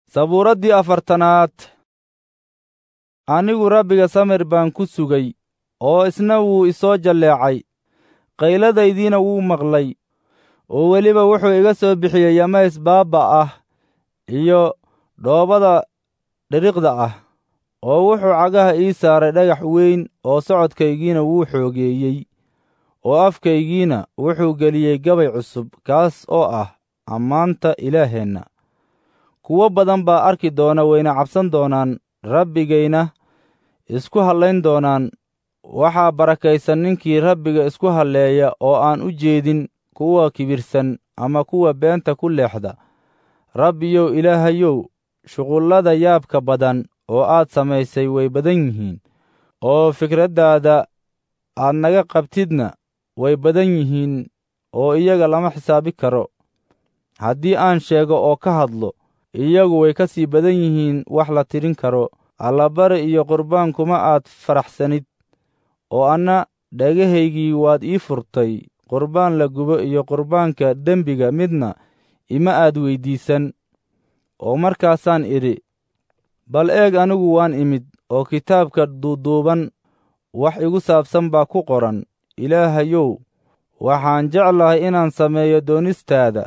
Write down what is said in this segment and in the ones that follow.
Sabuuraddii afartanaad. Anigu Rabbiga samir baan ku sugay, oo isna wuu isoo jalleecay. Qayladaydiina wuu maqlay, oo weliba wuxuu iga soo bixiyey yamays baabba ah iyo dhoobada dhiriqda ah, oo wuxuu cagaha ii saaray dhagax weyn, oo socodkaygiina wuu xoogeeyey, oo afkaygiina wuxuu geliyey gabay cusub, kaas oo ah ammaanta Ilaaheenna. Kuwo badan baa arki doona, wayna cabsan doonaan, Rabbigayna isku hallayn doonaan. Waxaa barakaysan ninkii Rabbiga isku halleeya, oo aan u jeedin kuwa kibirsan ama kuwa beenta ku leexda. Rabbiyow Ilaahayow, shuqullada yaabka badan oo aad samaysay way badan yihiin, oo fikraddaada aad naga qabtidna way badan yihiin, oo iyaga lama xisaabi karo. Haddii aan sheego oo ka hadlo, iyagu way ka sii badan yihiin wax la tirin karo. Allabari iyo qurbaan kuma aad faraxsanid, oo anna dhagahaygii waad ii furtay. Qurbaan la gubo iyo qurbaanka dembiga midna ima aad weyddiisan. Oo markaasaan idhi, bal eeg, anigu waan imid, oo kitaabka duuduuban wax igu saabsan baa ku qoran. Ilaahayow, waxaan jeclahay inaan sameeyo doonistaada,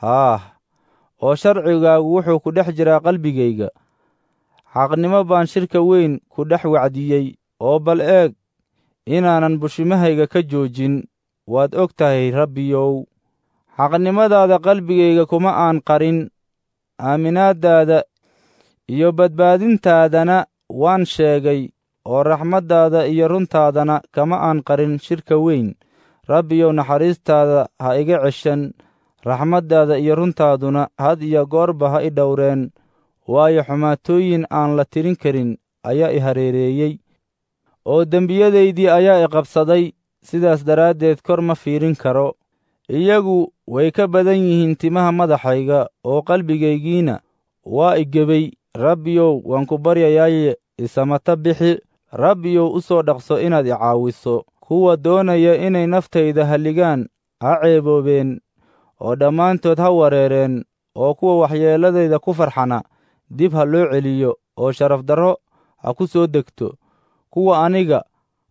oo sharcigaagu wuxuu ku dhex jiraa qalbigayga. Xaqnimo baan shirka weyn ku dhex wacdiyey, oo bal eeg, inaanan bushimahayga ka joojin. Waad og tahay Rabbiyow, xaqnimadaada qalbigayga kuma aan qarin. Aaminaaddaada iyo badbaadintaadana waan sheegay, oo raxmaddaada iyo runtaadana kama aan qarin shirka weyn. Rabbiyow, naxariistaada ha iga ceshan, raxmaddaada iyo runtaaduna had iyo goorba ha i dhowreen. Waayo xumaatooyin aan la tirin karin ayaa i hareereeyey, oo dembiyadaydii ayaa i qabsaday. Sidaas daraaddeed kor ma fiirin karo. Iyagu way ka badan yihiin timaha madaxayga, oo qalbigaygiina waa i gebay. Rabbiyow, waan ku baryayaaye isamata bixi. Rabbiyow, u soo dhaqso inaad i caawiso. Kuwa doonaya inay naftayda halligaan ha ceeboobeen, oo dhammaantood ha wareereen. Oo kuwa waxyeelladayda ku farxana dib ha loo celiyo, oo sharafdarro ha ku soo degto. Kuwa aniga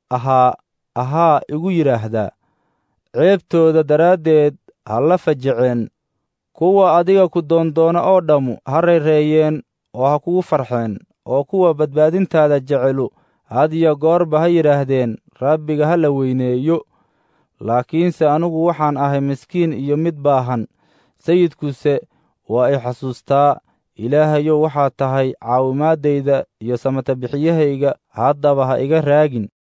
ahaa igu yidhaahdaa, ceebtooda daraaddeed ha la fajaceen. Kuwa adiga ku doondoona oo dhammu ha reereeyeen, oo ha kugu farxeen. Oo kuwa badbaadintaada jecelu had iyo goorba ha yidhaahdeen, Rabbiga ha la weyneeyo. Laakiinse anigu waxaan ahay miskiin iyo mid baahan, sayidkuse waa i xasuustaa. Ilaahayow, waxaad tahay caawimaaddayda iyo samatabixiyahayga, haddaba ha iga raagin.